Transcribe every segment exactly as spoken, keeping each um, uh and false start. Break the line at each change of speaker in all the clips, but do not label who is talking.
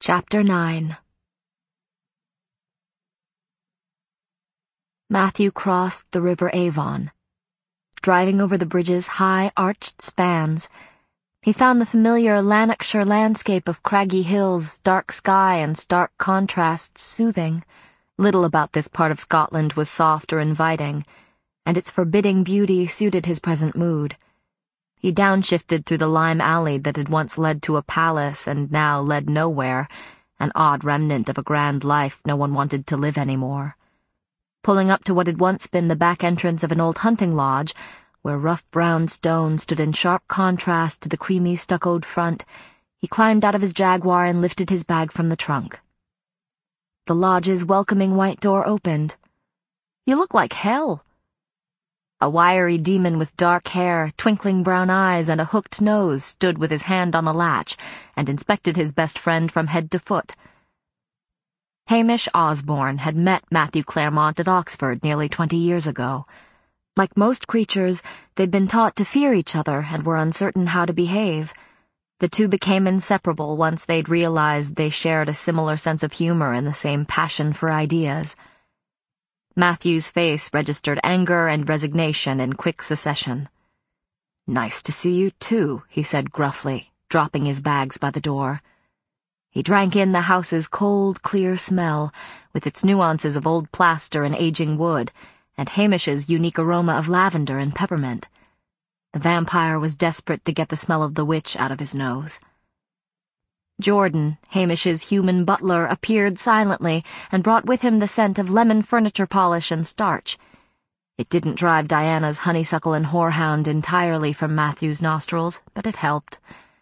Chapter nine. Matthew crossed the River Avon. Driving over the bridge's high, arched spans, he found the familiar Lanarkshire landscape of craggy hills, dark sky, and stark contrasts soothing. Little about this part of Scotland was soft or inviting, and its forbidding beauty suited his present mood. He downshifted through the lime alley that had once led to a palace and now led nowhere, an odd remnant of a grand life no one wanted to live anymore. Pulling up to what had once been the back entrance of an old hunting lodge, where rough brown stone stood in sharp contrast to the creamy stuccoed front, he climbed out of his Jaguar and lifted his bag from the trunk. The lodge's welcoming white door opened. "You look like hell." A wiry demon with dark hair, twinkling brown eyes, and a hooked nose stood with his hand on the latch and inspected his best friend from head to foot. Hamish Osborne had met Matthew Claremont at Oxford nearly twenty years ago. Like most creatures, they'd been taught to fear each other and were uncertain how to behave. The two became inseparable once they'd realized they shared a similar sense of humor and the same passion for ideas. Matthew's face registered anger and resignation in quick succession. "Nice to see you, too," he said gruffly, dropping his bags by the door. He drank in the house's cold, clear smell, with its nuances of old plaster and aging wood, and Hamish's unique aroma of lavender and peppermint. The vampire was desperate to get the smell of the witch out of his nose. Jordan, Hamish's human butler, appeared silently and brought with him the scent of lemon furniture polish and starch. It didn't drive Diana's honeysuckle and whorehound entirely from Matthew's nostrils, but it helped.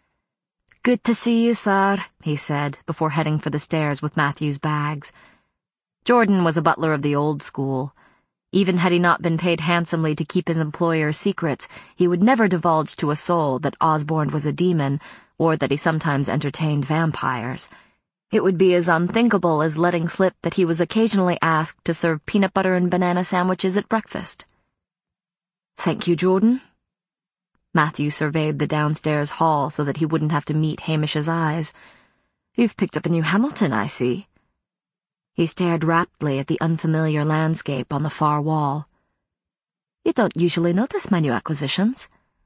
"Good to see you, sir," he said, before heading for the stairs with Matthew's bags. Jordan was a butler of the old school. Even had he not been paid handsomely to keep his employer's secrets, he would never divulge to a soul that Osborne was a demon, or that he sometimes entertained vampires. It would be as unthinkable as letting slip that he was occasionally asked to serve peanut butter and banana sandwiches at breakfast. "Thank you, Jordan." Matthew surveyed the downstairs hall so that he wouldn't have to meet Hamish's eyes. "You've picked up a new Hamilton, I see." He stared raptly at the unfamiliar landscape on the far wall. "You don't usually notice my new acquisitions."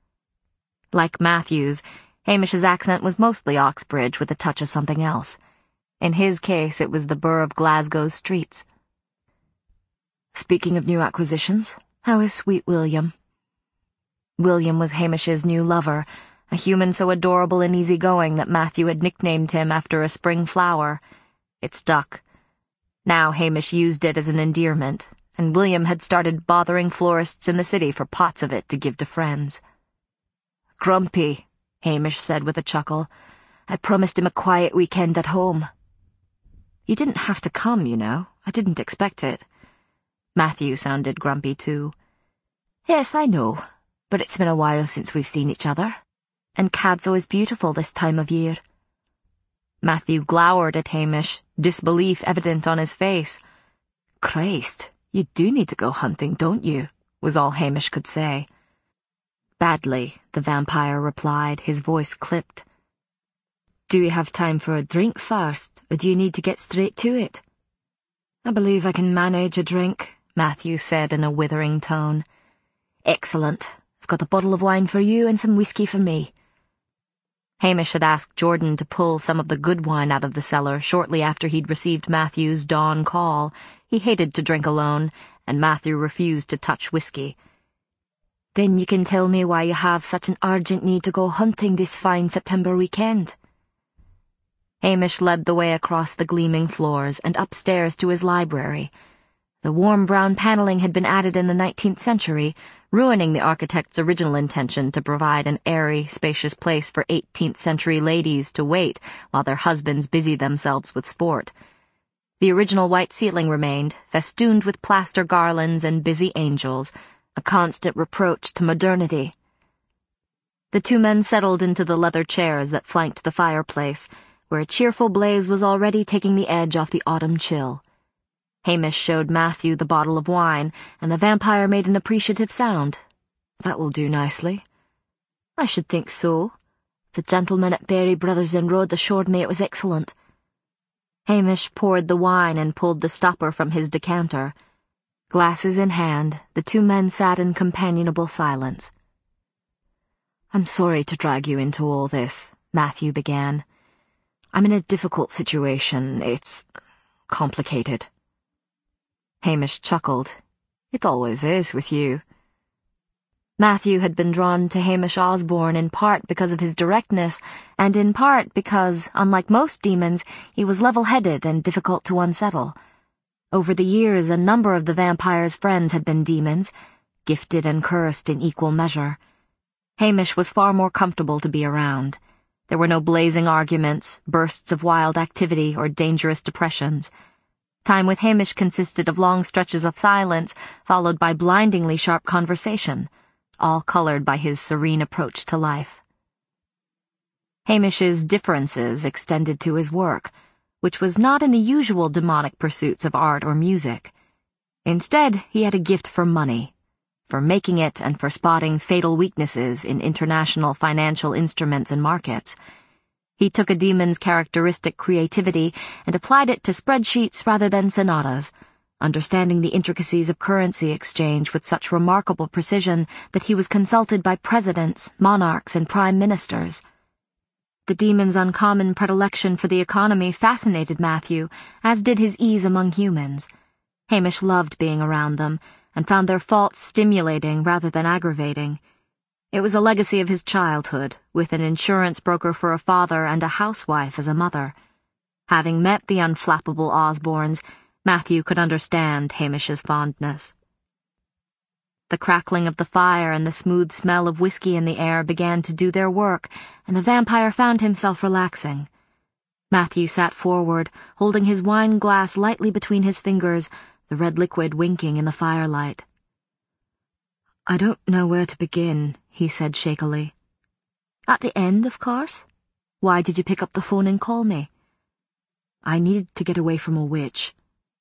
Like Matthew's, Hamish's accent was mostly Oxbridge with a touch of something else. In his case, it was the burr of Glasgow's streets. "Speaking of new acquisitions, how is sweet William?" William was Hamish's new lover, a human so adorable and easygoing that Matthew had nicknamed him after a spring flower. It stuck. Now Hamish used it as an endearment, and William had started bothering florists in the city for pots of it to give to friends. "Grumpy," Hamish said with a chuckle. "I promised him a quiet weekend at home." "You didn't have to come, you know. I didn't expect it." Matthew sounded grumpy, too. "Yes, I know, but it's been a while since we've seen each other. And Cadsall is beautiful this time of year." Matthew glowered at Hamish, disbelief evident on his face. "Christ, you do need to go hunting, don't you?" was all Hamish could say. "Badly," the vampire replied, his voice clipped. "Do you have time for a drink first, or do you need to get straight to it?" "I believe I can manage a drink," Matthew said in a withering tone. "Excellent. I've got a bottle of wine for you and some whiskey for me." Hamish had asked Jordan to pull some of the good wine out of the cellar shortly after he'd received Matthew's dawn call. He hated to drink alone, and Matthew refused to touch whiskey. "Then you can tell me why you have such an urgent need to go hunting this fine September weekend." Hamish led the way across the gleaming floors and upstairs to his library. The warm brown paneling had been added in the nineteenth century, ruining the architect's original intention to provide an airy, spacious place for eighteenth century ladies to wait while their husbands busied themselves with sport. The original white ceiling remained, festooned with plaster garlands and busy angels, a constant reproach to modernity. The two men settled into the leather chairs that flanked the fireplace, where a cheerful blaze was already taking the edge off the autumn chill. Hamish showed Matthew the bottle of wine, and the vampire made an appreciative sound. "That will do nicely." "I should think so. The gentleman at Berry Brothers in Road assured me it was excellent." Hamish poured the wine and pulled the stopper from his decanter. Glasses in hand, the two men sat in companionable silence. "I'm sorry to drag you into all this," Matthew began. "I'm in a difficult situation. It's complicated." Hamish chuckled. "It always is with you." Matthew had been drawn to Hamish Osborne in part because of his directness, and in part because, unlike most demons, he was level-headed and difficult to unsettle. Over the years, a number of the vampire's friends had been demons, gifted and cursed in equal measure. Hamish was far more comfortable to be around. There were no blazing arguments, bursts of wild activity, or dangerous depressions. Time with Hamish consisted of long stretches of silence, followed by blindingly sharp conversation, all colored by his serene approach to life. Hamish's differences extended to his work, which was not in the usual demonic pursuits of art or music. Instead, he had a gift for money, for making it and for spotting fatal weaknesses in international financial instruments and markets. He took a demon's characteristic creativity and applied it to spreadsheets rather than sonatas, understanding the intricacies of currency exchange with such remarkable precision that he was consulted by presidents, monarchs, and prime ministers. The demon's uncommon predilection for the economy fascinated Matthew, as did his ease among humans. Hamish loved being around them, and found their faults stimulating rather than aggravating. It was a legacy of his childhood, with an insurance broker for a father and a housewife as a mother. Having met the unflappable Osbornes, Matthew could understand Hamish's fondness. The crackling of the fire and the smooth smell of whiskey in the air began to do their work, and the vampire found himself relaxing. Matthew sat forward, holding his wine glass lightly between his fingers, the red liquid winking in the firelight. "I don't know where to begin," he said shakily. "At the end, of course. Why did you pick up the phone and call me?" "I needed to get away from a witch."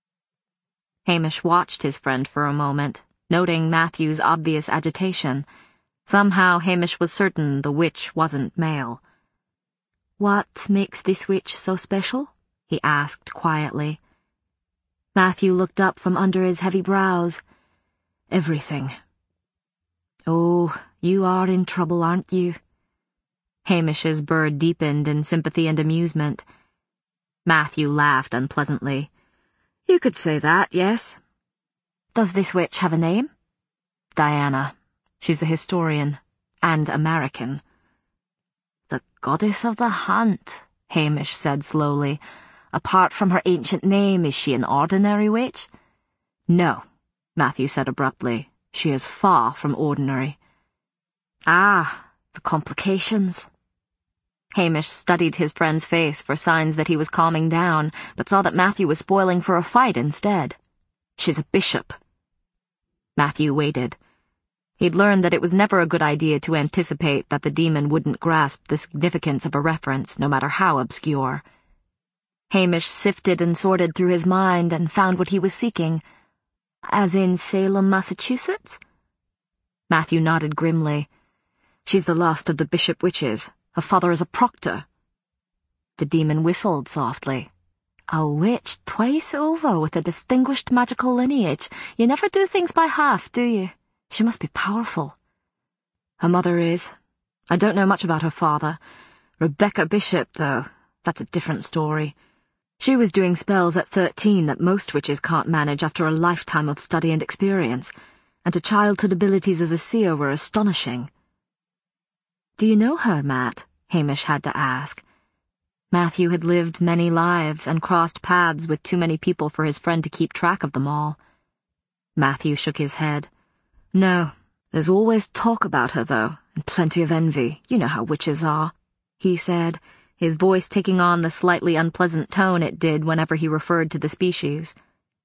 Hamish watched his friend for a moment, noting Matthew's obvious agitation. Somehow Hamish was certain the witch wasn't male. "What makes this witch so special?" he asked quietly. Matthew looked up from under his heavy brows. "Everything." "Oh, you are in trouble, aren't you?" Hamish's burr deepened in sympathy and amusement. Matthew laughed unpleasantly. "You could say that, yes." "Does this witch have a name?" "Diana. She's a historian. And American." "The goddess of the hunt," Hamish said slowly. "Apart from her ancient name, is she an ordinary witch?" "No," Matthew said abruptly. "She is far from ordinary." "Ah, the complications." Hamish studied his friend's face for signs that he was calming down, but saw that Matthew was spoiling for a fight instead. "She's a bishop." Matthew waited. He'd learned that it was never a good idea to anticipate that the demon wouldn't grasp the significance of a reference, no matter how obscure. Hamish sifted and sorted through his mind and found what he was seeking. "As in Salem, Massachusetts?" Matthew nodded grimly. "She's the last of the bishop witches. Her father is a proctor." The demon whistled softly. "A witch twice over with a distinguished magical lineage. You never do things by half, do you? She must be powerful." "Her mother is. I don't know much about her father. Rebecca Bishop, though, that's a different story. She was doing spells at thirteen that most witches can't manage after a lifetime of study and experience, and her childhood abilities as a seer were astonishing." "Do you know her, Matt?" Hamish had to ask. Matthew had lived many lives and crossed paths with too many people for his friend to keep track of them all. Matthew shook his head. "No, there's always talk about her, though, and plenty of envy. You know how witches are," he said, his voice taking on the slightly unpleasant tone it did whenever he referred to the species.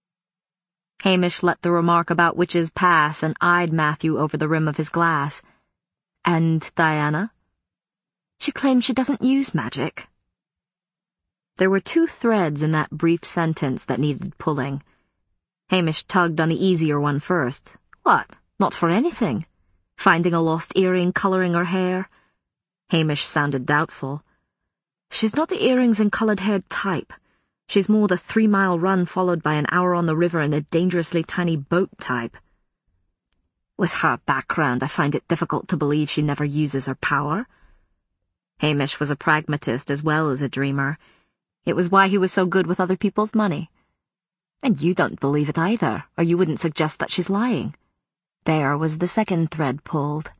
Hamish let the remark about witches pass and eyed Matthew over the rim of his glass. "And Diana?" "She claims she doesn't use magic." There were two threads in that brief sentence that needed pulling. Hamish tugged on the easier one first. What? Not for anything? Finding a lost earring colouring her hair? Hamish sounded doubtful. "She's not the earrings and coloured hair type. She's more the three-mile run followed by an hour on the river in a dangerously tiny boat type. With her background, I find it difficult to believe she never uses her power. Hamish was a pragmatist as well as a dreamer. It was why he was so good with other people's money. And you don't believe it either, or you wouldn't suggest that she's lying. There was the second thread pulled.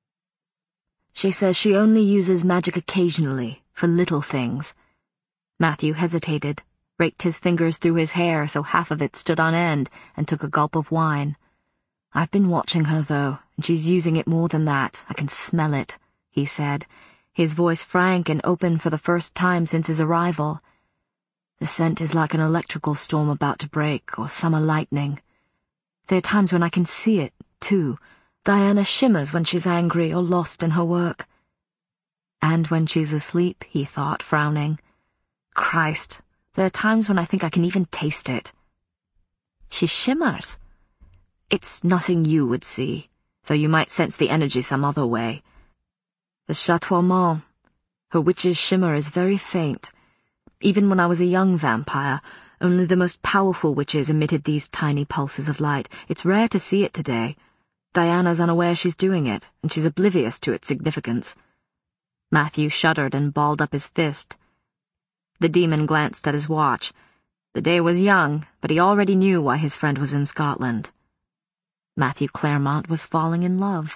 She says she only uses magic occasionally, for little things. Matthew hesitated, raked his fingers through his hair so half of it stood on end, and took a gulp of wine. I've been watching her, though, and she's using it more than that. I can smell it, he said, his voice frank and open for the first time since his arrival. The scent is like an electrical storm about to break, or summer lightning. There are times when I can see it, too. Diana shimmers when she's angry or lost in her work. And when she's asleep, he thought, frowning. Christ, there are times when I think I can even taste it. She shimmers. It's nothing you would see, though you might sense the energy some other way. The chatoiement, her witch's shimmer is very faint. Even when I was a young vampire, only the most powerful witches emitted these tiny pulses of light. It's rare to see it today. Diana's unaware she's doing it, and she's oblivious to its significance. Matthew shuddered and balled up his fist. The demon glanced at his watch. The day was young, but he already knew why his friend was in Scotland. Matthew Claremont was falling in love.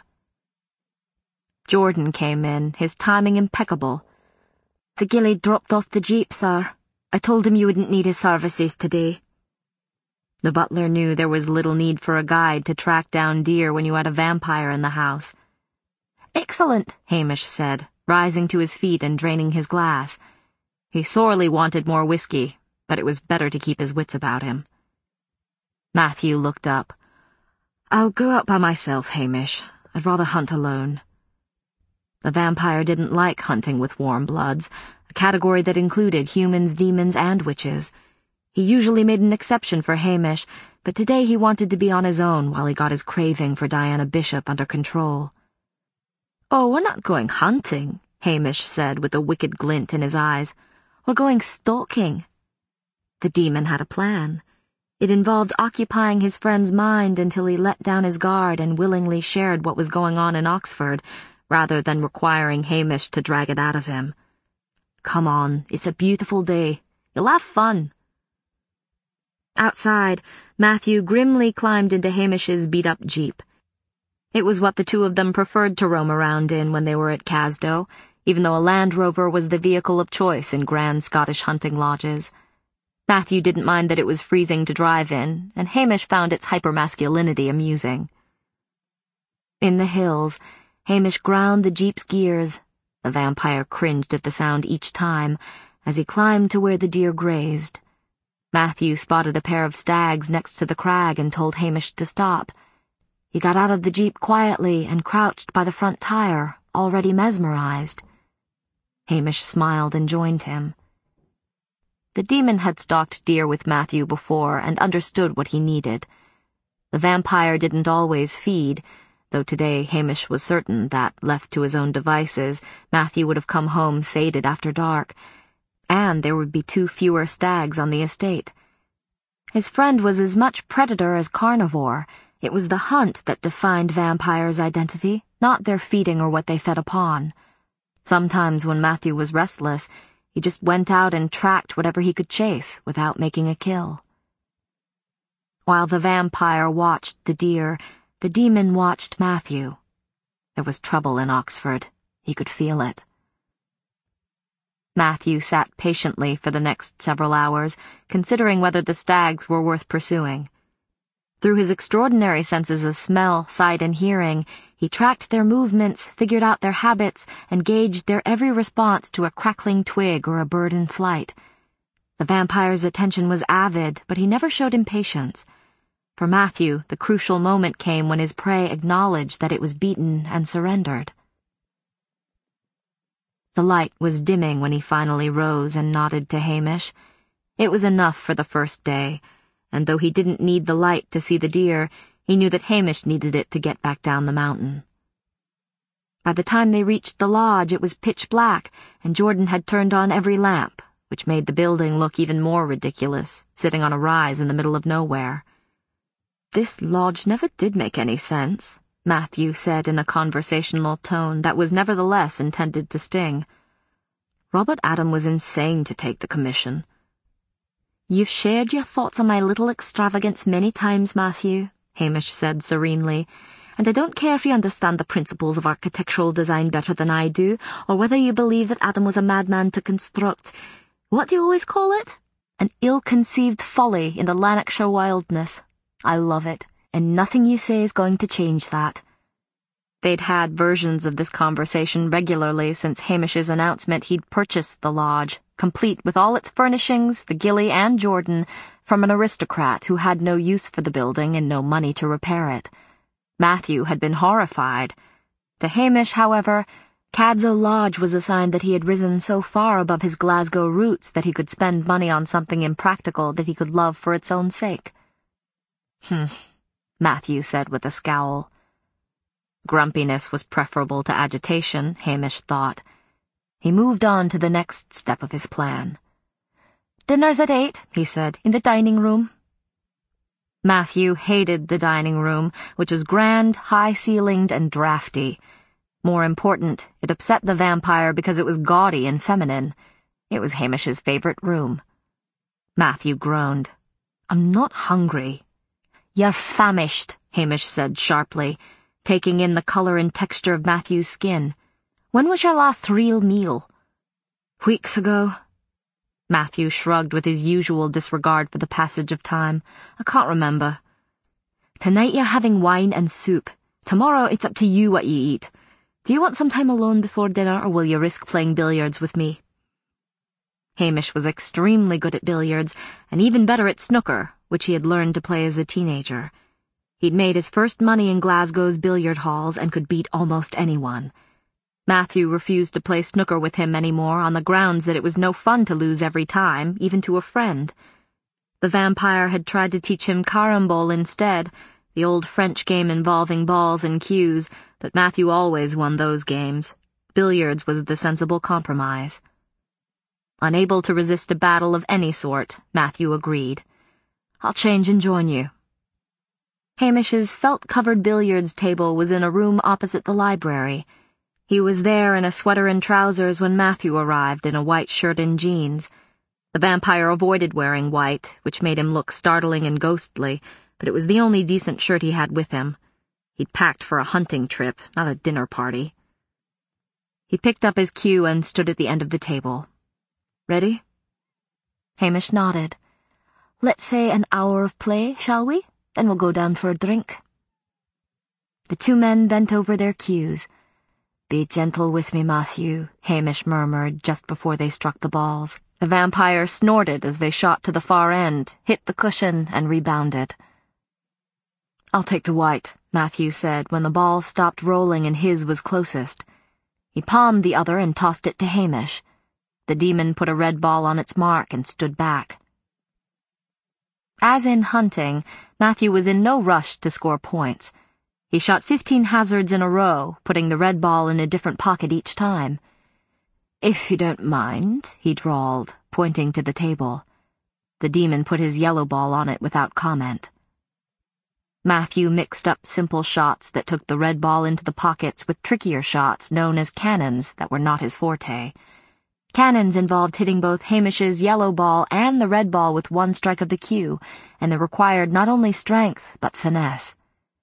Jordan came in, his timing impeccable. The gillie dropped off the jeep, sir. I told him you wouldn't need his services today. The butler knew there was little need for a guide to track down deer when you had a vampire in the house. Excellent, Hamish said, rising to his feet and draining his glass. He sorely wanted more whiskey, but it was better to keep his wits about him. Matthew looked up. I'll go out by myself, Hamish. I'd rather hunt alone. The vampire didn't like hunting with warm bloods, a category that included humans, demons, and witches. He usually made an exception for Hamish, but today he wanted to be on his own while he got his craving for Diana Bishop under control. Oh, we're not going hunting, Hamish said with a wicked glint in his eyes. We're going stalking. The demon had a plan. It involved occupying his friend's mind until he let down his guard and willingly shared what was going on in Oxford, rather than requiring Hamish to drag it out of him. Come on, it's a beautiful day. You'll have fun. Outside, Matthew grimly climbed into Hamish's beat-up jeep. It was what the two of them preferred to roam around in when they were at Casdo, even though a Land Rover was the vehicle of choice in grand Scottish hunting lodges. Matthew didn't mind that it was freezing to drive in, and Hamish found its hypermasculinity amusing. In the hills, Hamish ground the jeep's gears. The vampire cringed at the sound each time, as he climbed to where the deer grazed. Matthew spotted a pair of stags next to the crag and told Hamish to stop. He got out of the jeep quietly and crouched by the front tire, already mesmerized. Hamish smiled and joined him. The demon had stalked deer with Matthew before and understood what he needed. The vampire didn't always feed, though today Hamish was certain that, left to his own devices, Matthew would have come home sated after dark, and there would be two fewer stags on the estate. His friend was as much predator as carnivore. It was the hunt that defined vampires' identity, not their feeding or what they fed upon. Sometimes when Matthew was restless, he just went out and tracked whatever he could chase without making a kill. While the vampire watched the deer, the demon watched Matthew. There was trouble in Oxford. He could feel it. Matthew sat patiently for the next several hours, considering whether the stags were worth pursuing. Through his extraordinary senses of smell, sight, and hearing, he tracked their movements, figured out their habits, and gauged their every response to a crackling twig or a bird in flight. The vampire's attention was avid, but he never showed impatience. For Matthew, the crucial moment came when his prey acknowledged that it was beaten and surrendered. The light was dimming when he finally rose and nodded to Hamish. It was enough for the first day, and though he didn't need the light to see the deer, he knew that Hamish needed it to get back down the mountain. By the time they reached the lodge, it was pitch black, and Jordan had turned on every lamp, which made the building look even more ridiculous, sitting on a rise in the middle of nowhere. "This lodge never did make any sense," Matthew said in a conversational tone that was nevertheless intended to sting. Robert Adam was insane to take the commission. "You've shared your thoughts on my little extravagance many times, Matthew," Hamish said serenely, "and I don't care if you understand the principles of architectural design better than I do, or whether you believe that Adam was a madman to construct, what do you always call it? An ill-conceived folly in the Lanarkshire wilderness. I love it, and nothing you say is going to change that." They'd had versions of this conversation regularly since Hamish's announcement he'd purchased the lodge, complete with all its furnishings, the Gilly and Jordan, from an aristocrat who had no use for the building and no money to repair it. Matthew had been horrified. To Hamish, however, Cadzow Lodge was a sign that he had risen so far above his Glasgow roots that he could spend money on something impractical that he could love for its own sake. "Hmm," Matthew said with a scowl. Grumpiness was preferable to agitation, Hamish thought. He moved on to the next step of his plan. "Dinner's at eight," he said, "in the dining room." Matthew hated the dining room, which was grand, high-ceilinged, and draughty. More important, it upset the vampire because it was gaudy and feminine. It was Hamish's favorite room. Matthew groaned. "I'm not hungry." "You're famished," Hamish said sharply, taking in the color and texture of Matthew's skin. "When was your last real meal?" "Weeks ago." Matthew shrugged with his usual disregard for the passage of time. "I can't remember." "Tonight you're having wine and soup. Tomorrow it's up to you what you eat. Do you want some time alone before dinner, or will you risk playing billiards with me?" Hamish was extremely good at billiards, and even better at snooker, which he had learned to play as a teenager. He'd made his first money in Glasgow's billiard halls and could beat almost anyone. Matthew refused to play snooker with him anymore on the grounds that it was no fun to lose every time, even to a friend. The vampire had tried to teach him carambole instead, the old French game involving balls and cues, but Matthew always won those games. Billiards was the sensible compromise. Unable to resist a battle of any sort, Matthew agreed. "I'll change and join you." Hamish's felt-covered billiards table was in a room opposite the library. He was there in a sweater and trousers when Matthew arrived in a white shirt and jeans. The vampire avoided wearing white, which made him look startling and ghostly, but it was the only decent shirt he had with him. He'd packed for a hunting trip, not a dinner party. He picked up his cue and stood at the end of the table. "Ready?" Hamish nodded. "Let's say an hour of play, shall we? Then we'll go down for a drink." The two men bent over their cues. "Be gentle with me, Matthew," Hamish murmured just before they struck the balls. The vampire snorted as they shot to the far end, hit the cushion, and rebounded. "I'll take the white," Matthew said when the ball stopped rolling and his was closest. He palmed the other and tossed it to Hamish. The demon put a red ball on its mark and stood back. As in hunting, Matthew was in no rush to score points. He shot fifteen hazards in a row, putting the red ball in a different pocket each time. "If you don't mind," he drawled, pointing to the table. The demon put his yellow ball on it without comment. Matthew mixed up simple shots that took the red ball into the pockets with trickier shots known as cannons that were not his forte. Cannons involved hitting both Hamish's yellow ball and the red ball with one strike of the cue, and they required not only strength, but finesse.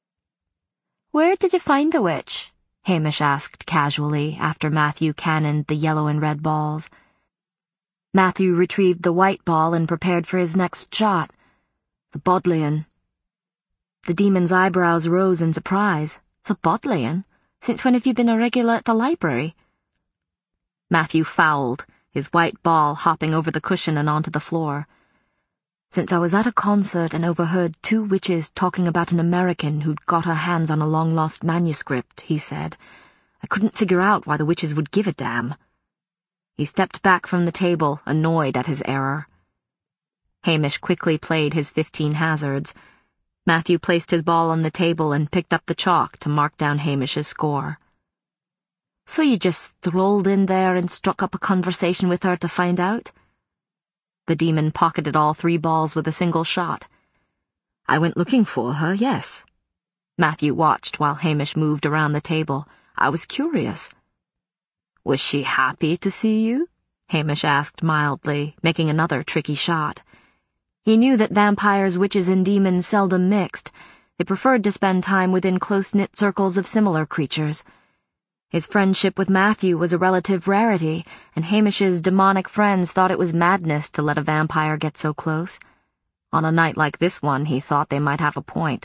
"Where did you find the witch?" Hamish asked casually after Matthew cannoned the yellow and red balls. Matthew retrieved the white ball and prepared for his next shot. "The Bodleian." The demon's eyebrows rose in surprise. "The Bodleian? Since when have you been a regular at the library?" Matthew fouled, his white ball hopping over the cushion and onto the floor. "Since I was at a concert and overheard two witches talking about an American who'd got her hands on a long-lost manuscript," he said. "I couldn't figure out why the witches would give a damn." He stepped back from the table, annoyed at his error. Hamish quickly played his fifteen hazards. Matthew placed his ball on the table and picked up the chalk to mark down Hamish's score. "So you just strolled in there and struck up a conversation with her to find out?" The demon pocketed all three balls with a single shot. "I went looking for her, yes." Matthew watched while Hamish moved around the table. "I was curious." "Was she happy to see you?" Hamish asked mildly, making another tricky shot. He knew that vampires, witches, and demons seldom mixed. They preferred to spend time within close-knit circles of similar creatures. His friendship with Matthew was a relative rarity, and Hamish's demonic friends thought it was madness to let a vampire get so close. On a night like this one, he thought they might have a point.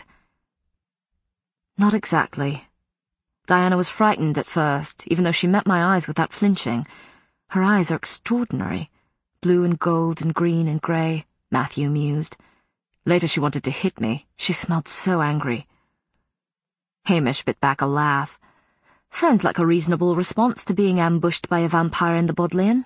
"Not exactly. Diana was frightened at first, even though she met my eyes without flinching. Her eyes are extraordinary. Blue and gold and green and grey," Matthew mused. "Later she wanted to hit me. She smelled so angry." Hamish bit back a laugh. "Sounds like a reasonable response to being ambushed by a vampire in the Bodleian."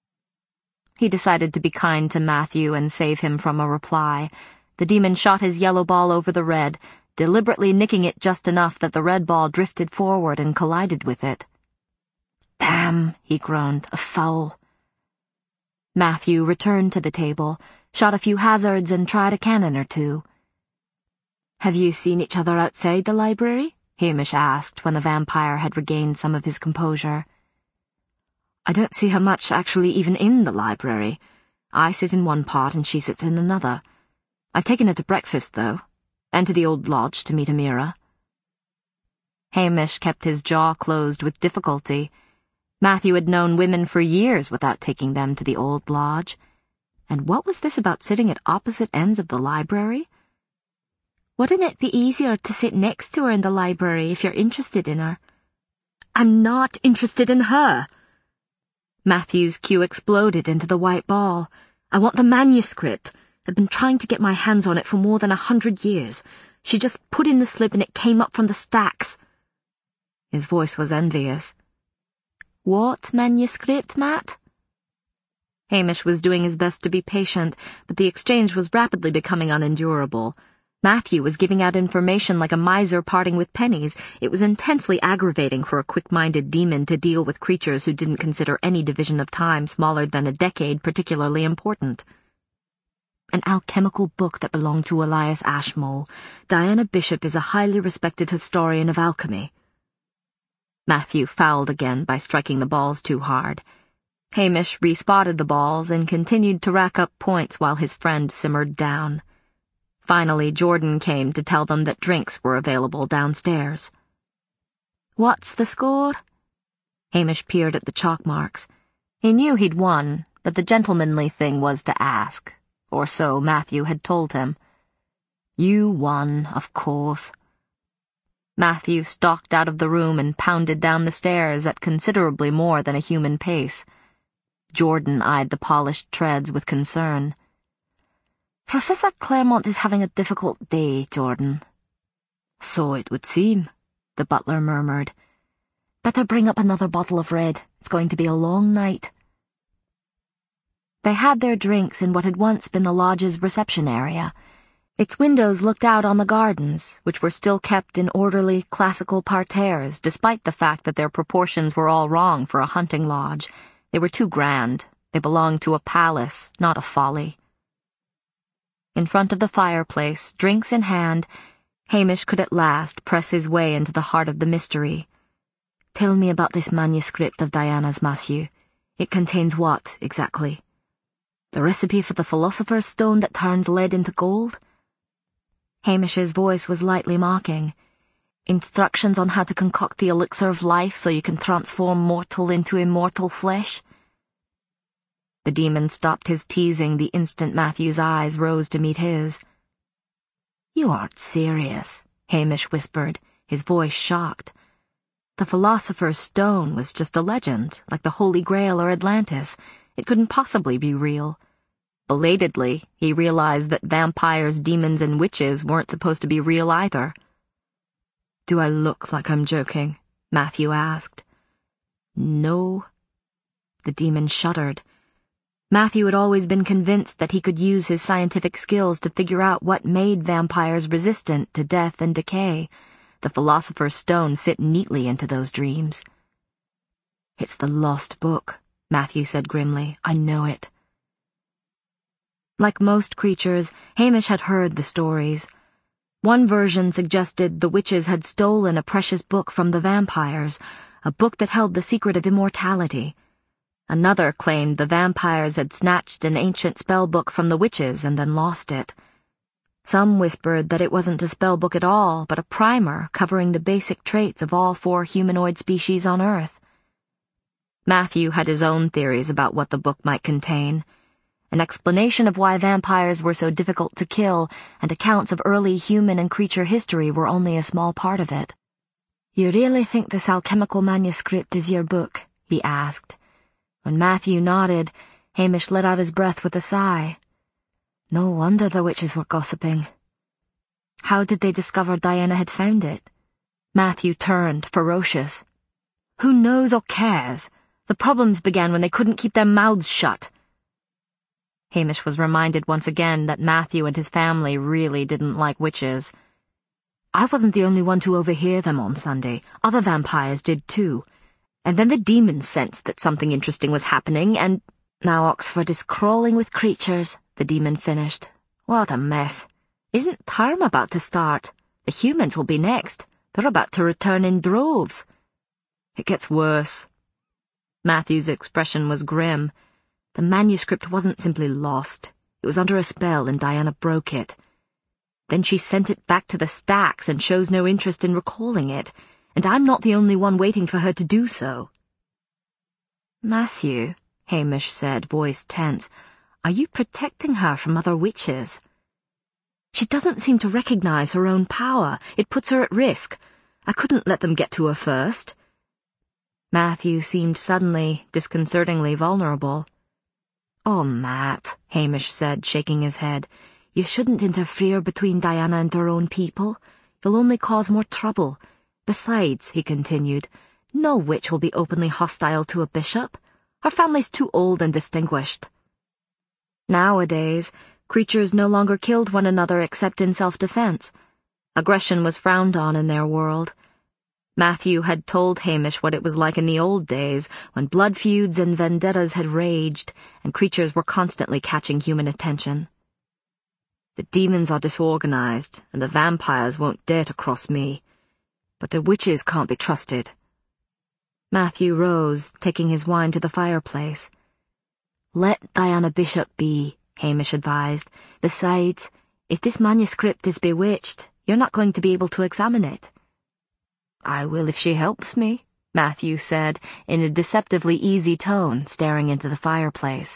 He decided to be kind to Matthew and save him from a reply. The demon shot his yellow ball over the red, deliberately nicking it just enough that the red ball drifted forward and collided with it. "Damn," he groaned, "a foul." Matthew returned to the table, shot a few hazards and tried a cannon or two. "Have you seen each other outside the library?" Hamish asked when the vampire had regained some of his composure. "I don't see her much actually even in the library. I sit in one part and she sits in another. I've taken her to breakfast, though, and to the old lodge to meet Amira." Hamish kept his jaw closed with difficulty. Matthew had known women for years without taking them to the old lodge. And what was this about sitting at opposite ends of the library? "Wouldn't it be easier to sit next to her in the library if you're interested in her?" "I'm not interested in her!" Matthew's cue exploded into the white ball. "I want the manuscript. I've been trying to get my hands on it for more than a hundred years. She just put in the slip and it came up from the stacks." His voice was envious. "What manuscript, Matt?" Hamish was doing his best to be patient, but the exchange was rapidly becoming unendurable. Matthew was giving out information like a miser parting with pennies. It was intensely aggravating for a quick-minded demon to deal with creatures who didn't consider any division of time smaller than a decade particularly important. "An alchemical book that belonged to Elias Ashmole. Diana Bishop is a highly respected historian of alchemy." Matthew fouled again by striking the balls too hard. Hamish re-spotted the balls and continued to rack up points while his friend simmered down. Finally, Jordan came to tell them that drinks were available downstairs. "What's the score?" Hamish peered at the chalk marks. He knew he'd won, but the gentlemanly thing was to ask, or so Matthew had told him. "You won, of course." Matthew stalked out of the room and pounded down the stairs at considerably more than a human pace. Jordan eyed the polished treads with concern. "Professor Claremont is having a difficult day, Jordan." "So it would seem," the butler murmured. "Better bring up another bottle of red. It's going to be a long night." They had their drinks in what had once been the lodge's reception area. Its windows looked out on the gardens, which were still kept in orderly, classical parterres, despite the fact that their proportions were all wrong for a hunting lodge. They were too grand. They belonged to a palace, not a folly. In front of the fireplace, drinks in hand, Hamish could at last press his way into the heart of the mystery. "Tell me about this manuscript of Diana's, Matthew. It contains what, exactly? The recipe for the Philosopher's Stone that turns lead into gold?" Hamish's voice was lightly mocking. "Instructions on how to concoct the elixir of life so you can transform mortal into immortal flesh?" The demon stopped his teasing the instant Matthew's eyes rose to meet his. "You aren't serious," Hamish whispered, his voice shocked. The Philosopher's Stone was just a legend, like the Holy Grail or Atlantis. It couldn't possibly be real. Belatedly, he realized that vampires, demons, and witches weren't supposed to be real either. "Do I look like I'm joking?" Matthew asked. "No." The demon shuddered. Matthew had always been convinced that he could use his scientific skills to figure out what made vampires resistant to death and decay. The Philosopher's Stone fit neatly into those dreams. "It's the lost book," Matthew said grimly. "I know it." Like most creatures, Hamish had heard the stories. One version suggested the witches had stolen a precious book from the vampires, a book that held the secret of immortality. Another claimed the vampires had snatched an ancient spell book from the witches and then lost it. Some whispered that it wasn't a spell book at all, but a primer covering the basic traits of all four humanoid species on Earth. Matthew had his own theories about what the book might contain. An explanation of why vampires were so difficult to kill, and accounts of early human and creature history were only a small part of it. "You really think this alchemical manuscript is your book?" he asked. When Matthew nodded, Hamish let out his breath with a sigh. No wonder the witches were gossiping. How did they discover Diana had found it? Matthew turned, ferocious. "Who knows or cares? The problems began when they couldn't keep their mouths shut." Hamish was reminded once again that Matthew and his family really didn't like witches. "I wasn't the only one to overhear them on Sunday. Other vampires did too. And then the demons sensed that something interesting was happening, and now Oxford is crawling with creatures," the demon finished. "What a mess. Isn't term about to start? The humans will be next. They're about to return in droves." "It gets worse." Matthew's expression was grim. The manuscript wasn't simply lost. It was under a spell, and Diana broke it. Then she sent it back to the stacks and shows no interest in recalling it, and I'm not the only one waiting for her to do so. "Matthew," Hamish said, voice tense, "are you protecting her from other witches?" "She doesn't seem to recognize her own power. It puts her at risk. I couldn't let them get to her first." Matthew seemed suddenly, disconcertingly vulnerable. "Oh, Matt," Hamish said, shaking his head, "you shouldn't interfere between Diana and her own people. You'll only cause more trouble. Besides," he continued, "no witch will be openly hostile to a bishop. Her family's too old and distinguished." Nowadays, creatures no longer killed one another except in self-defense. Aggression was frowned on in their world. Matthew had told Hamish what it was like in the old days, when blood feuds and vendettas had raged, and creatures were constantly catching human attention. "The demons are disorganized, and the vampires won't dare to cross me. But the witches can't be trusted." Matthew rose, taking his wine to the fireplace. "Let Diana Bishop be," Hamish advised. "Besides, if this manuscript is bewitched, you're not going to be able to examine it." "I will if she helps me," Matthew said, in a deceptively easy tone, staring into the fireplace.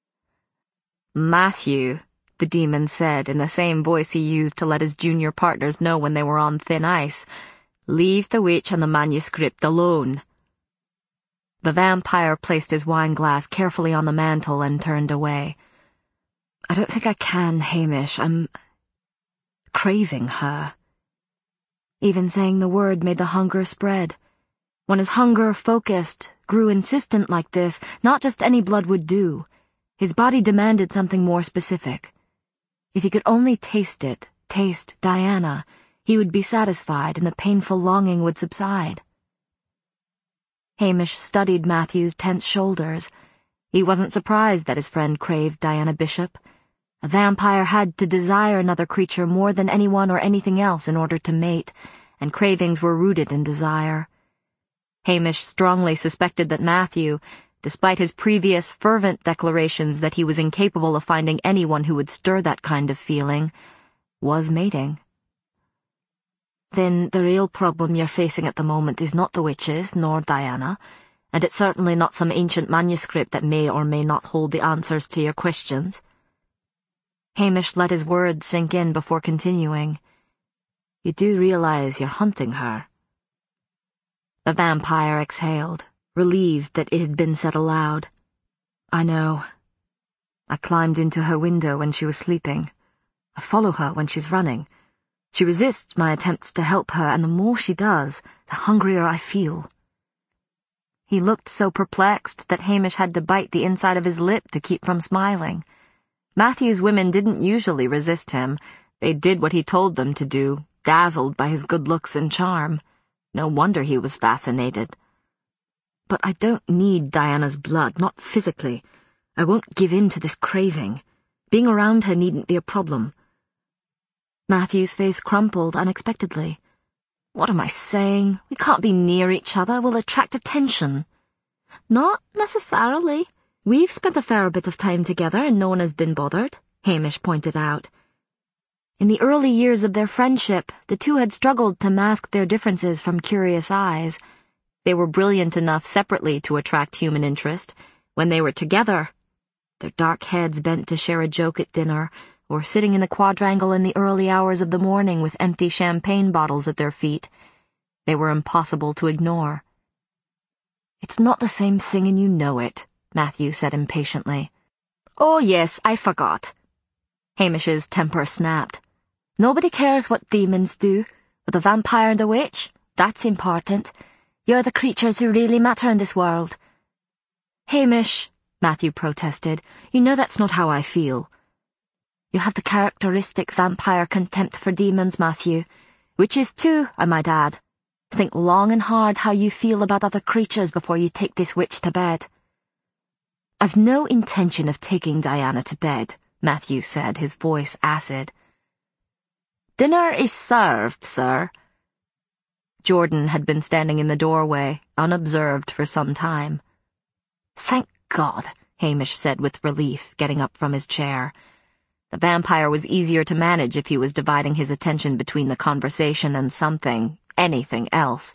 "Matthew," the demon said in the same voice he used to let his junior partners know when they were on thin ice, "leave the witch and the manuscript alone." The vampire placed his wine glass carefully on the mantel and turned away. "I don't think I can, Hamish. I'm craving her." Even saying the word made the hunger spread. When his hunger focused, grew insistent like this, not just any blood would do. His body demanded something more specific. If he could only taste it, taste Diana, he would be satisfied and the painful longing would subside. Hamish studied Matthew's tense shoulders. He wasn't surprised that his friend craved Diana Bishop. A vampire had to desire another creature more than anyone or anything else in order to mate, and cravings were rooted in desire. Hamish strongly suspected that Matthew, despite his previous fervent declarations that he was incapable of finding anyone who would stir that kind of feeling, was mating. "Then the real problem you're facing at the moment is not the witches, nor Diana, and it's certainly not some ancient manuscript that may or may not hold the answers to your questions." Hamish let his words sink in before continuing. "You do realize you're hunting her?" The vampire exhaled, relieved that it had been said aloud. "I know. I climbed into her window when she was sleeping. I follow her when she's running. She resists my attempts to help her, and the more she does, the hungrier I feel." He looked so perplexed that Hamish had to bite the inside of his lip to keep from smiling. Matthew's women didn't usually resist him. They did what he told them to do, dazzled by his good looks and charm. No wonder he was fascinated. "But I don't need Diana's blood, not physically. I won't give in to this craving. Being around her needn't be a problem. Matthew's face crumpled unexpectedly. What am I saying? We can't be near each other. We'll attract attention. Not necessarily. We've spent a fair bit of time together and no one has been bothered, Hamish pointed out. In the early years of their friendship, the two had struggled to mask their differences from curious eyes. They were brilliant enough separately to attract human interest. When they were together, their dark heads bent to share a joke at dinner, or sitting in the quadrangle in the early hours of the morning with empty champagne bottles at their feet, they were impossible to ignore. It's not the same thing and you know it, Matthew said impatiently. Oh yes, I forgot. Hamish's temper snapped. Nobody cares what demons do. But the vampire and the witch, that's important. You're the creatures who really matter in this world. Hamish, Matthew protested, you know that's not how I feel. You have the characteristic vampire contempt for demons, Matthew. Witches too, I might add. Think long and hard how you feel about other creatures before you take this witch to bed. I've no intention of taking Diana to bed, Matthew said, his voice acid. Dinner is served, sir. Jordan had been standing in the doorway, unobserved for some time. Thank God, Hamish said with relief, getting up from his chair. The vampire was easier to manage if he was dividing his attention between the conversation and something, anything else.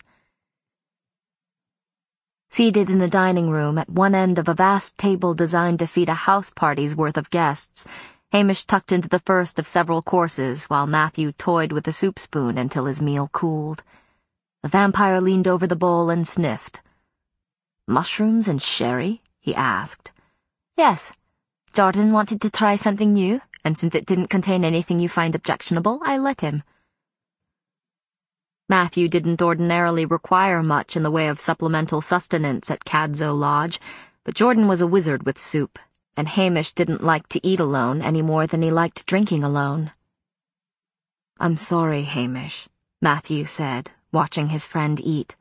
Seated in the dining room at one end of a vast table designed to feed a house party's worth of guests, Hamish tucked into the first of several courses while Matthew toyed with the soup spoon until his meal cooled. The vampire leaned over the bowl and sniffed. Mushrooms and sherry? He asked. Yes. Jordan wanted to try something new, and since it didn't contain anything you find objectionable, I let him. Matthew didn't ordinarily require much in the way of supplemental sustenance at Cadzo Lodge, but Jordan was a wizard with soup, and Hamish didn't like to eat alone any more than he liked drinking alone. I'm sorry, Hamish, Matthew said, watching his friend eat.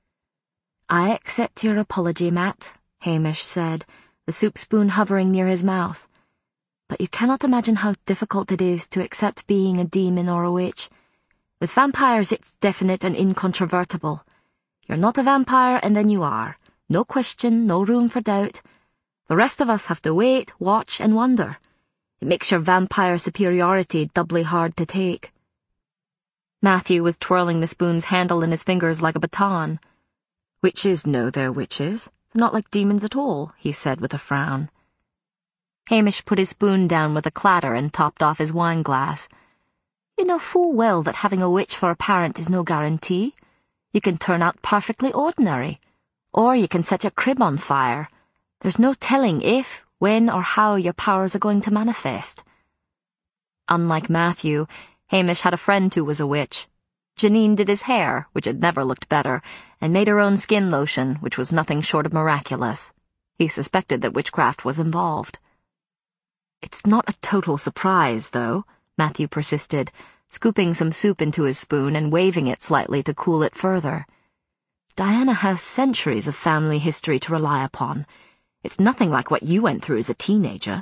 I accept your apology, Matt, Hamish said, the soup spoon hovering near his mouth. But you cannot imagine how difficult it is to accept being a demon or a witch. With vampires it's definite and incontrovertible. You're not a vampire and then you are. No question, no room for doubt. The rest of us have to wait, watch, and wonder. It makes your vampire superiority doubly hard to take. Matthew was twirling the spoon's handle in his fingers like a baton. Witches know they're witches. They're not like demons at all, he said with a frown. Hamish put his spoon down with a clatter and topped off his wine glass. You know full well that having a witch for a parent is no guarantee. You can turn out perfectly ordinary. Or you can set your crib on fire. There's no telling if, when, or how your powers are going to manifest. Unlike Matthew, Hamish had a friend who was a witch. Janine did his hair, which had never looked better, and made her own skin lotion, which was nothing short of miraculous. He suspected that witchcraft was involved. It's not a total surprise, though, Matthew persisted, scooping some soup into his spoon and waving it slightly to cool it further. Diana has centuries of family history to rely upon. It's nothing like what you went through as a teenager.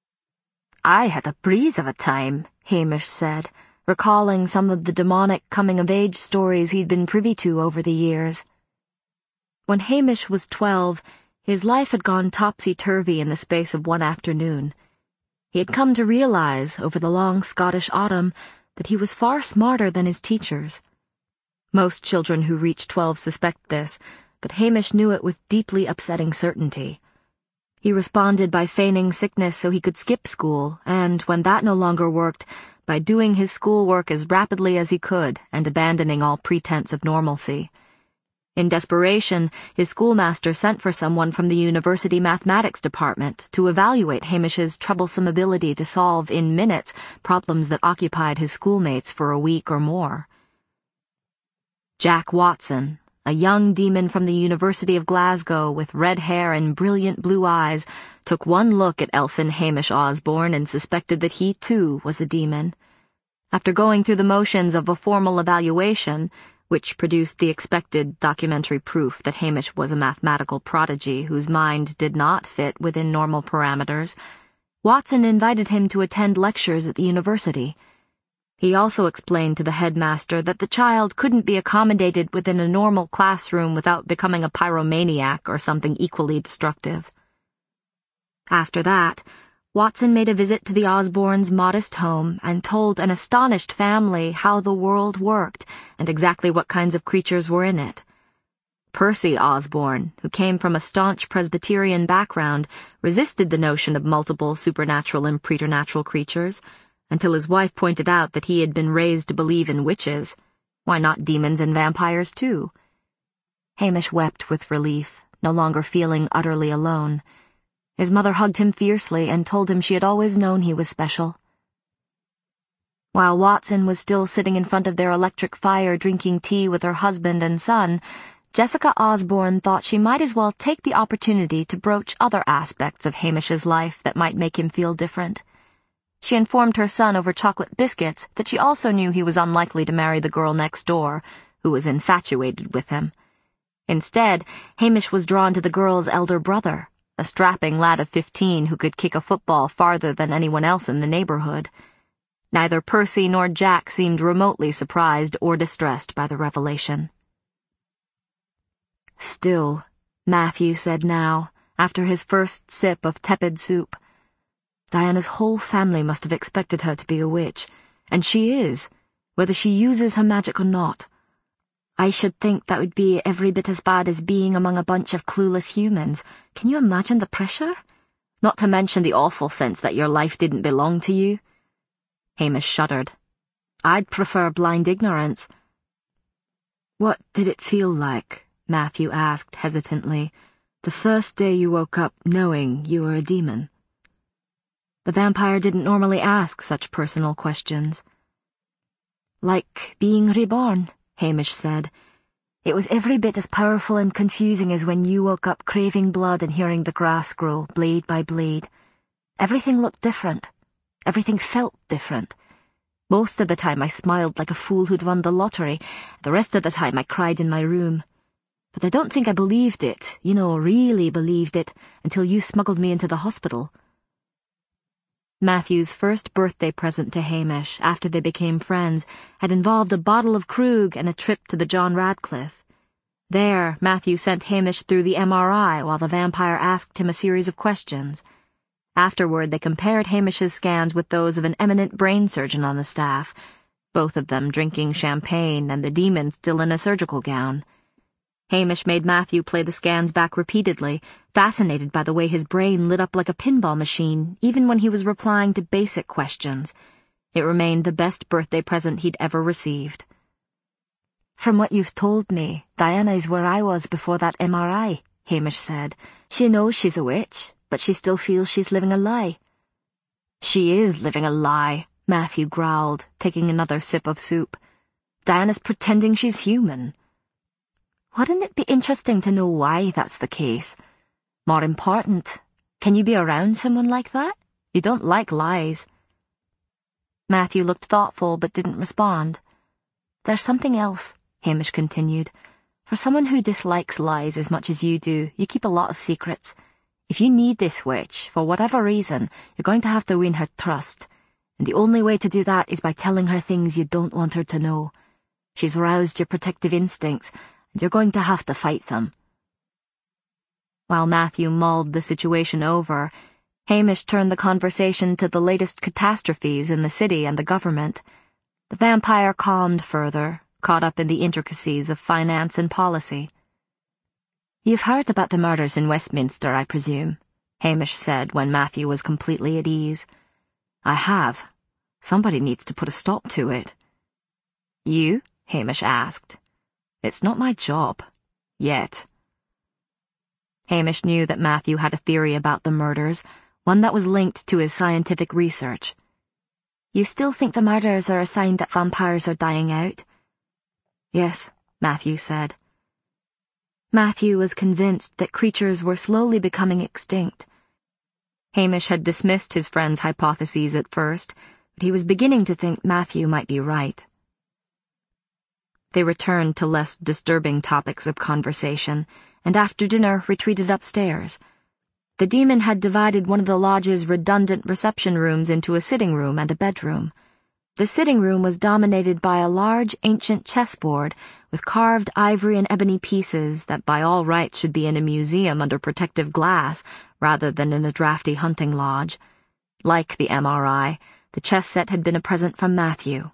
I had a breeze of a time, Hamish said, recalling some of the demonic coming-of-age stories he'd been privy to over the years. When Hamish was twelve, his life had gone topsy-turvy in the space of one afternoon. He had come to realize, over the long Scottish autumn, that he was far smarter than his teachers. Most children who reach twelve suspect this, but Hamish knew it with deeply upsetting certainty. He responded by feigning sickness so he could skip school, and, when that no longer worked, by doing his schoolwork as rapidly as he could and abandoning all pretense of normalcy. In desperation, his schoolmaster sent for someone from the university mathematics department to evaluate Hamish's troublesome ability to solve in minutes problems that occupied his schoolmates for a week or more. Jack Watson, a young demon from the University of Glasgow with red hair and brilliant blue eyes, took one look at elfin Hamish Osborne and suspected that he, too, was a demon. After going through the motions of a formal evaluation, which produced the expected documentary proof that Hamish was a mathematical prodigy whose mind did not fit within normal parameters, Watson invited him to attend lectures at the university. He also explained to the headmaster that the child couldn't be accommodated within a normal classroom without becoming a pyromaniac or something equally destructive. After that, Watson made a visit to the Osborns' modest home and told an astonished family how the world worked and exactly what kinds of creatures were in it. Percy Osborn, who came from a staunch Presbyterian background, resisted the notion of multiple supernatural and preternatural creatures, until his wife pointed out that he had been raised to believe in witches. Why not demons and vampires, too? Hamish wept with relief, no longer feeling utterly alone. His mother hugged him fiercely and told him she had always known he was special. While Watson was still sitting in front of their electric fire drinking tea with her husband and son, Jessica Osborn thought she might as well take the opportunity to broach other aspects of Hamish's life that might make him feel different. She informed her son over chocolate biscuits that she also knew he was unlikely to marry the girl next door, who was infatuated with him. Instead, Hamish was drawn to the girl's elder brother, a strapping lad of fifteen who could kick a football farther than anyone else in the neighborhood. Neither Percy nor Jack seemed remotely surprised or distressed by the revelation. Still, Matthew said now, after his first sip of tepid soup, Diana's whole family must have expected her to be a witch, and she is, whether she uses her magic or not. I should think that would be every bit as bad as being among a bunch of clueless humans. Can you imagine the pressure? Not to mention the awful sense that your life didn't belong to you. Hamish shuddered. I'd prefer blind ignorance. What did it feel like? Matthew asked hesitantly. The first day you woke up knowing you were a demon. The vampire didn't normally ask such personal questions. Like being reborn, Hamish said. It was every bit as powerful and confusing as when you woke up craving blood and hearing the grass grow, blade by blade. Everything looked different. Everything felt different. Most of the time I smiled like a fool who'd won the lottery. The rest of the time I cried in my room. But I don't think I believed it, you know, really believed it, until you smuggled me into the hospital. Matthew's first birthday present to Hamish, after they became friends, had involved a bottle of Krug and a trip to the John Radcliffe. There, Matthew sent Hamish through the M R I while the vampire asked him a series of questions. Afterward, they compared Hamish's scans with those of an eminent brain surgeon on the staff, both of them drinking champagne and the demon still in a surgical gown. Hamish made Matthew play the scans back repeatedly, fascinated by the way his brain lit up like a pinball machine, even when he was replying to basic questions. It remained the best birthday present he'd ever received. From what you've told me, Diana is where I was before that M R I, Hamish said. She knows she's a witch, but she still feels she's living a lie. She is living a lie, Matthew growled, taking another sip of soup. Diana's pretending she's human. Wouldn't it be interesting to know why that's the case? More important, can you be around someone like that? You don't like lies. Matthew looked thoughtful but didn't respond. There's something else, Hamish continued. For someone who dislikes lies as much as you do, you keep a lot of secrets. If you need this witch, for whatever reason, you're going to have to win her trust. And the only way to do that is by telling her things you don't want her to know. She's roused your protective instincts, and you're going to have to fight them. While Matthew mulled the situation over, Hamish turned the conversation to the latest catastrophes in the city and the government. The vampire calmed further, caught up in the intricacies of finance and policy. You've heard about the murders in Westminster, I presume, Hamish said when Matthew was completely at ease. I have. Somebody needs to put a stop to it. You? Hamish asked. It's not my job. Yet. Hamish knew that Matthew had a theory about the murders, one that was linked to his scientific research. You still think the murders are a sign that vampires are dying out? Yes, Matthew said. Matthew was convinced that creatures were slowly becoming extinct. Hamish had dismissed his friend's hypotheses at first, but he was beginning to think Matthew might be right. They returned to less disturbing topics of conversation, and after dinner retreated upstairs. The demon had divided one of the lodge's redundant reception rooms into a sitting room and a bedroom. The sitting room was dominated by a large ancient chessboard with carved ivory and ebony pieces that by all rights should be in a museum under protective glass rather than in a drafty hunting lodge. Like the M R I, the chess set had been a present from Matthew.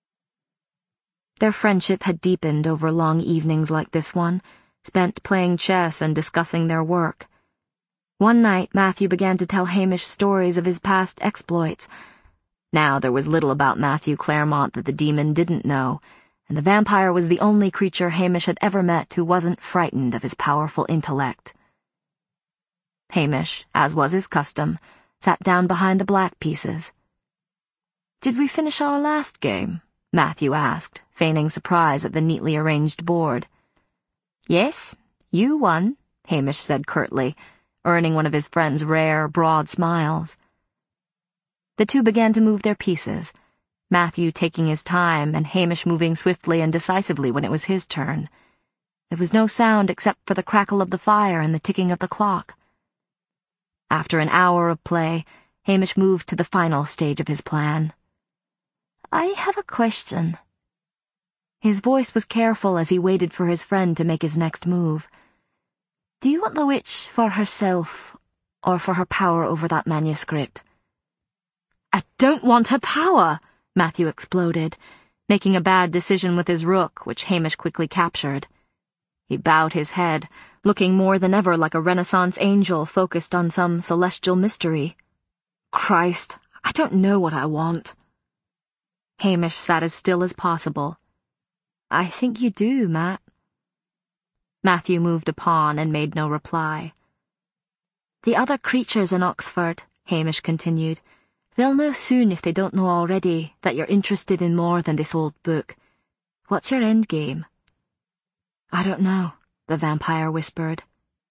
Their friendship had deepened over long evenings like this one, spent playing chess and discussing their work. One night, Matthew began to tell Hamish stories of his past exploits. Now there was little about Matthew Claremont that the demon didn't know, and the vampire was the only creature Hamish had ever met who wasn't frightened of his powerful intellect. Hamish, as was his custom, sat down behind the black pieces. "Did we finish our last game?" Matthew asked, feigning surprise at the neatly arranged board. "Yes, you won," Hamish said curtly, earning one of his friend's rare, broad smiles. The two began to move their pieces, Matthew taking his time and Hamish moving swiftly and decisively when it was his turn. There was no sound except for the crackle of the fire and the ticking of the clock. After an hour of play, Hamish moved to the final stage of his plan. "I have a question." His voice was careful as he waited for his friend to make his next move. "Do you want the witch for herself, or for her power over that manuscript?" "I don't want her power!" Matthew exploded, making a bad decision with his rook, which Hamish quickly captured. He bowed his head, looking more than ever like a Renaissance angel focused on some celestial mystery. "Christ, I don't know what I want." Hamish sat as still as possible. "I think you do, Matt." Matthew moved a pawn and made no reply. "The other creatures in Oxford," Hamish continued, "they'll know soon if they don't know already that you're interested in more than this old book. What's your end game?" "I don't know," the vampire whispered.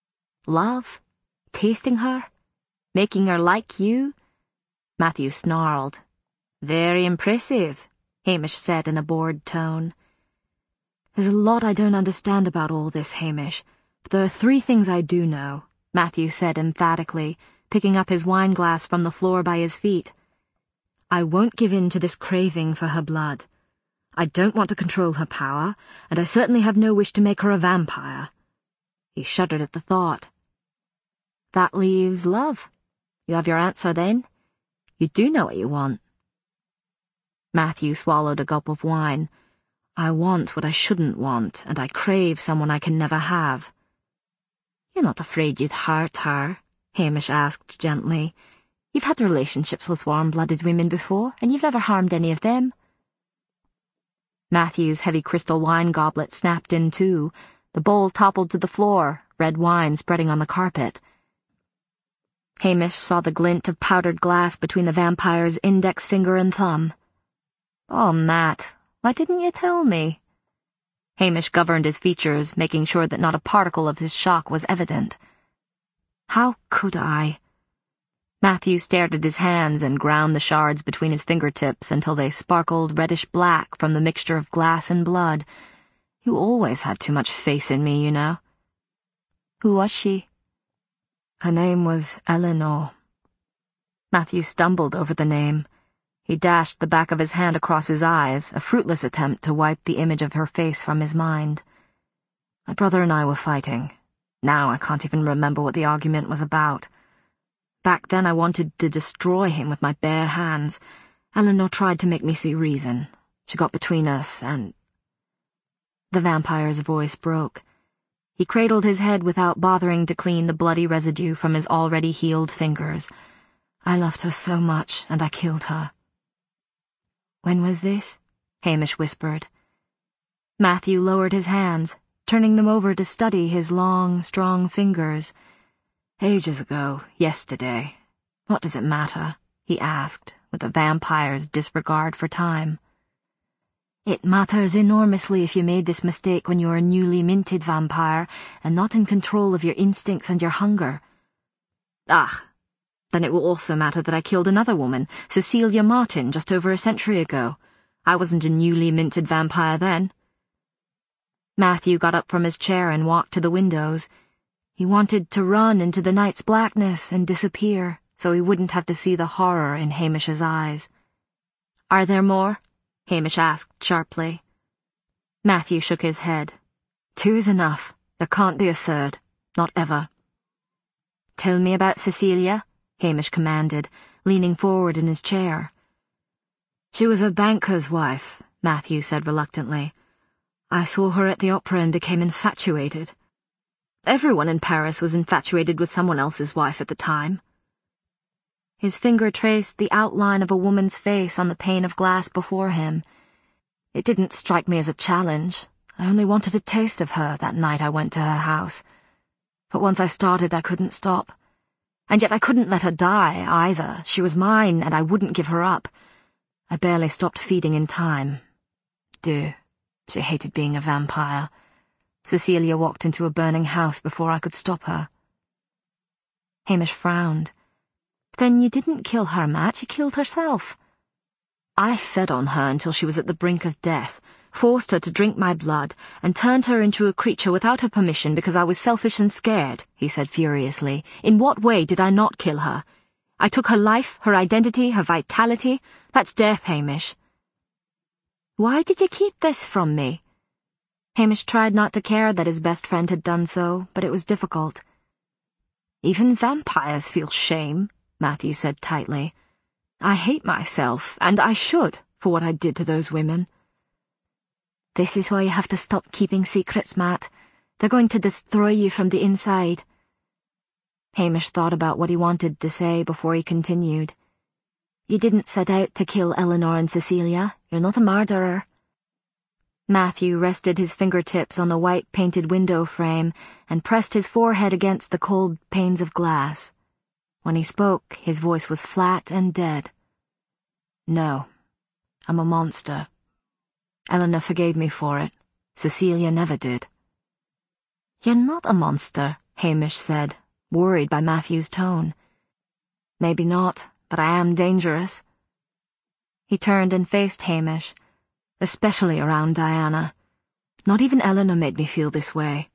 "Love? Tasting her? Making her like you?" Matthew snarled. "Very impressive," Hamish said in a bored tone. "There's a lot I don't understand about all this, Hamish, but there are three things I do know," Matthew said emphatically, picking up his wineglass from the floor by his feet. "I won't give in to this craving for her blood. I don't want to control her power, and I certainly have no wish to make her a vampire." He shuddered at the thought. "That leaves love. You have your answer, then? You do know what you want." Matthew swallowed a gulp of wine. "I want what I shouldn't want, and I crave someone I can never have." "You're not afraid you'd hurt her?" Hamish asked gently. "You've had relationships with warm-blooded women before, and you've never harmed any of them." Matthew's heavy crystal wine goblet snapped in two. The bowl toppled to the floor, red wine spreading on the carpet. Hamish saw the glint of powdered glass between the vampire's index finger and thumb. "Oh, Matt, why didn't you tell me?" Hamish governed his features, making sure that not a particle of his shock was evident. "How could I?" Matthew stared at his hands and ground the shards between his fingertips until they sparkled reddish-black from the mixture of glass and blood. "You always had too much faith in me, you know." "Who was she?" "Her name was Eleanor." Matthew stumbled over the name. He dashed the back of his hand across his eyes, a fruitless attempt to wipe the image of her face from his mind. "My brother and I were fighting. Now I can't even remember what the argument was about. Back then I wanted to destroy him with my bare hands. Eleanor tried to make me see reason. She got between us and—" The vampire's voice broke. He cradled his head without bothering to clean the bloody residue from his already healed fingers. "I loved her so much, and I killed her." "When was this?" Hamish whispered. Matthew lowered his hands, turning them over to study his long, strong fingers. "Ages ago, yesterday. What does it matter?" he asked, with a vampire's disregard for time. "It matters enormously if you made this mistake when you were a newly minted vampire and not in control of your instincts and your hunger." "Ah, then it will also matter that I killed another woman, Cecilia Martin, just over a century ago. I wasn't a newly minted vampire then." Matthew got up from his chair and walked to the windows. He wanted to run into the night's blackness and disappear, so he wouldn't have to see the horror in Hamish's eyes. "Are there more?" Hamish asked sharply. Matthew shook his head. "Two is enough. There can't be a third. Not ever." "Tell me about Cecilia," Hamish commanded, leaning forward in his chair. "She was a banker's wife," Matthew said reluctantly. "I saw her at the opera and became infatuated. Everyone in Paris was infatuated with someone else's wife at the time." His finger traced the outline of a woman's face on the pane of glass before him. "It didn't strike me as a challenge. I only wanted a taste of her that night I went to her house. But once I started, I couldn't stop. And yet I couldn't let her die, either. She was mine, and I wouldn't give her up. I barely stopped feeding in time. Dieu, she hated being a vampire. Cecilia walked into a burning house before I could stop her." Hamish frowned. "Then you didn't kill her, Matt. You killed herself." "I fed on her until she was at the brink of death, forced her to drink my blood, and turned her into a creature without her permission because I was selfish and scared," he said furiously. "In what way did I not kill her? I took her life, her identity, her vitality. That's death, Hamish." "Why did you keep this from me?" Hamish tried not to care that his best friend had done so, but it was difficult. "Even vampires feel shame," Matthew said tightly. "I hate myself, and I should, for what I did to those women." "This is why you have to stop keeping secrets, Matt. They're going to destroy you from the inside." Hamish thought about what he wanted to say before he continued. "You didn't set out to kill Eleanor and Cecilia. You're not a murderer." Matthew rested his fingertips on the white painted window frame and pressed his forehead against the cold panes of glass. When he spoke, his voice was flat and dead. "No, I'm a monster. Eleanor forgave me for it. Cecilia never did." "You're not a monster," Hamish said, worried by Matthew's tone. "Maybe not, but I am dangerous." He turned and faced Hamish. "Especially around Diana. Not even Eleanor made me feel this way."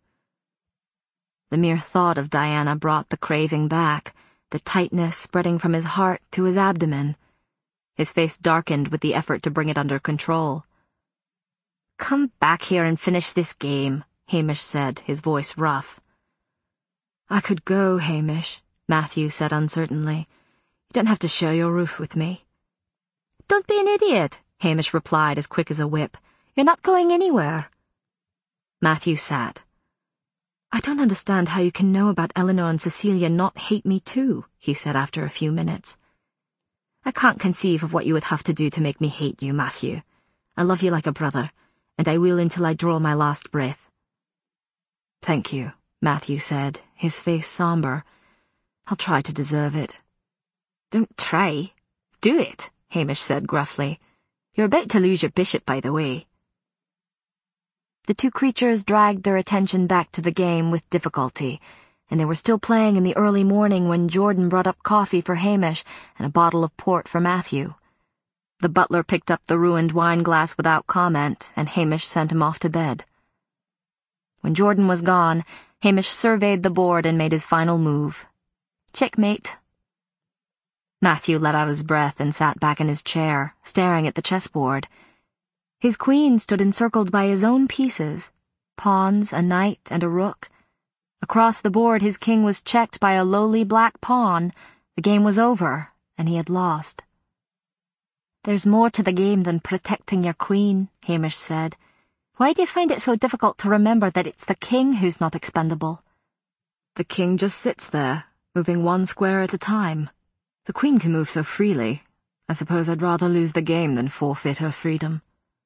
The mere thought of Diana brought the craving back, the tightness spreading from his heart to his abdomen. His face darkened with the effort to bring it under control. "Come back here and finish this game," Hamish said, his voice rough. "I could go, Hamish," Matthew said uncertainly. "You don't have to share your roof with me." "Don't be an idiot," Hamish replied as quick as a whip. "You're not going anywhere." Matthew sat. "I don't understand how you can know about Eleanor and Cecilia and not hate me too," he said after a few minutes. "I can't conceive of what you would have to do to make me hate you, Matthew. I love you like a brother, and I will until I draw my last breath." "Thank you," Matthew said, his face somber. "I'll try to deserve it." "Don't try. Do it," Hamish said gruffly. "You're about to lose your bishop, by the way." The two creatures dragged their attention back to the game with difficulty, and they were still playing in the early morning when Jordan brought up coffee for Hamish and a bottle of port for Matthew. The butler picked up the ruined wine glass without comment, and Hamish sent him off to bed. When Jordan was gone, Hamish surveyed the board and made his final move. "Checkmate." Matthew let out his breath and sat back in his chair, staring at the chessboard. His queen stood encircled by his own pieces, pawns, a knight, and a rook. Across the board his king was checked by a lowly black pawn. The game was over, and he had lost. "There's more to the game than protecting your queen," Hamish said. "Why do you find it so difficult to remember that it's the king who's not expendable?" "The king just sits there, moving one square at a time. The queen can move so freely. I suppose I'd rather lose the game than forfeit her freedom."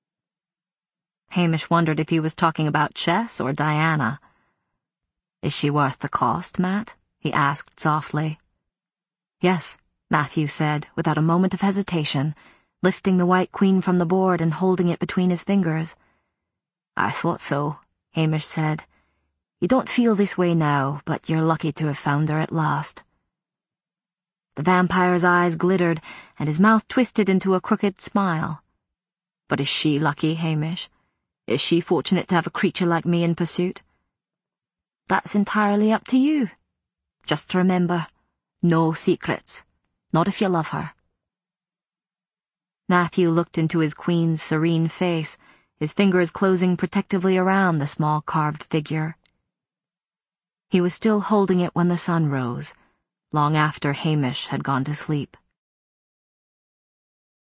Hamish wondered if he was talking about chess or Diana. "Is she worth the cost, Matt?" he asked softly. "Yes," Matthew said, without a moment of hesitation, lifting the white queen from the board and holding it between his fingers. "I thought so," Hamish said. "You don't feel this way now, but you're lucky to have found her at last." The vampire's eyes glittered, and his mouth twisted into a crooked smile. "But is she lucky, Hamish? Is she fortunate to have a creature like me in pursuit?" That's entirely up to you. Just remember, no secrets. Not if you love her. Matthew looked into his queen's serene face, his fingers closing protectively around the small carved figure. He was still holding it when the sun rose, long after Hamish had gone to sleep.